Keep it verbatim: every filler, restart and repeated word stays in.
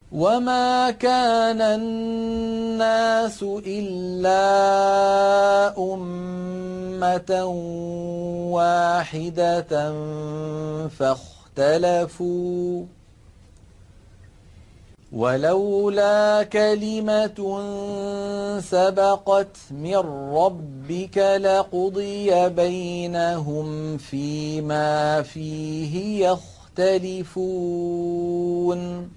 وما كان الناس إلا أمة واحدة فاختلفوا ولولا كلمة سبقت من ربك لقضي بينهم فيما فيه يختلفون